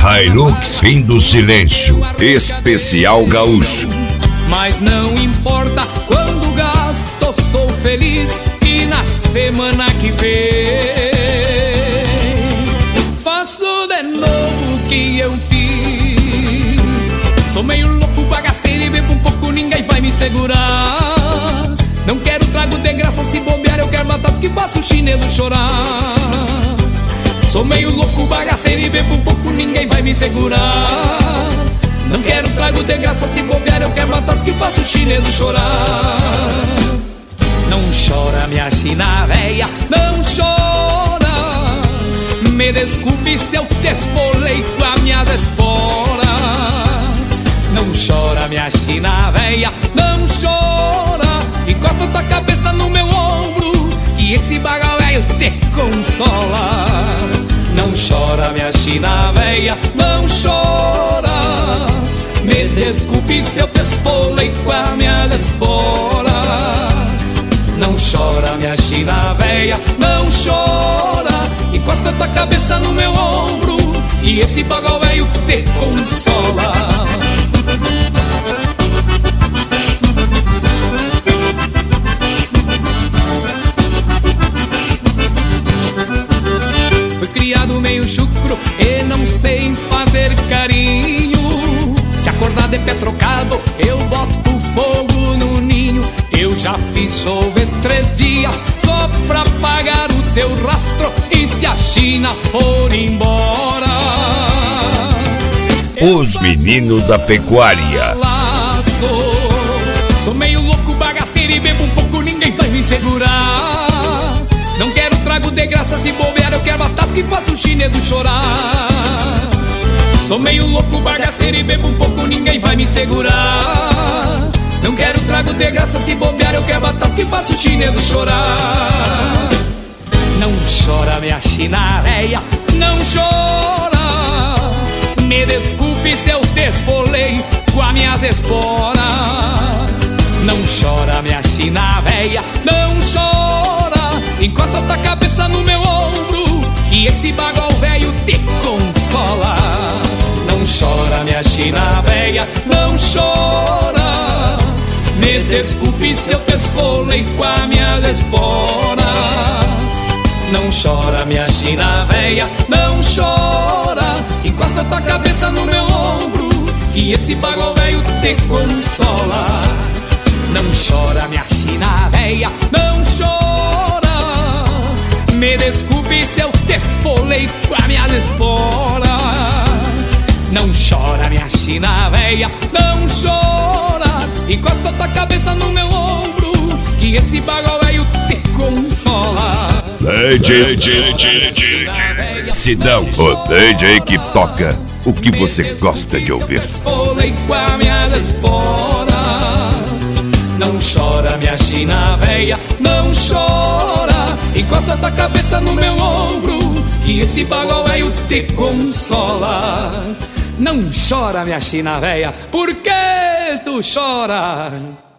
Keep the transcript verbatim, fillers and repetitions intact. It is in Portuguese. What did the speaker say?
Hilux Fim do Silêncio, especial gaúcho. Mas não importa quando gasto, sou feliz e na semana que vem faço de novo o que eu fiz. Sou meio louco, bagaceiro e bebo um pouco, ninguém vai me segurar. Não quero trago de graça, se bobear eu quero matar os que faço o chinelo chorar. Sou meio louco, bagaceiro e bebo um pouco, ninguém vai me segurar. Não quero trago de graça, se bobear eu quero matar os que faço o chinelo chorar. Não chora minha china véia, não chora. Me desculpe se eu te esfolei com as minhas esporas. Não chora minha china véia, não chora. Encosta tua cabeça no meu ombro, que esse bagal velho te consola. Não chora minha china véia, não chora. Me desculpe se eu te esfolei com as minhas esporas. Não chora minha china véia, não chora. Encosta tua cabeça no meu ombro, e esse bagal velho te consola. Fui criado meio chucro e não sei fazer carinho. Se acordar de pé trocado, eu boto fogo no ninho. Eu já fiz chover três dias só pra pagar o teu rastro. E se a China for embora, os meninos da pecuária. Sou meio louco, bagaceiro e bebo um pouco, ninguém vai me segurar. Não quero trago de graça, se bobear eu quero matar que faça o chinelo chorar. Sou meio louco, bagaceiro e bebo um pouco, ninguém vai me segurar. Não quero trago de graça, se bobear eu quero matar que faça o chinelo chorar. Não chora minha china véia, não chora. Me desculpe se eu te esfolei com as minhas esporas. Não chora minha china véia, não chora. Encosta tua cabeça no meu ombro, que esse bagal velho te consola. Não chora minha china véia, não chora. Me desculpe se eu te esfolei com as minhas esporas. Não chora minha china véia, não chora. Encosta tua cabeça no meu ombro, que esse bagal velho te consola. Não chora minha china véia, não chora. Me desculpe se eu te esfolei com as minhas esporas. Não chora minha china véia, não chora. Encosta tua cabeça no meu ombro, que esse bagal velho te consola. D J, D J, Sidão, o D J que toca o que você gosta de ouvir. Não chora minha china véia, não chora. Encosta tua cabeça no meu ombro, que esse bagal velho te consola. Não chora minha china véia, por que tu chora?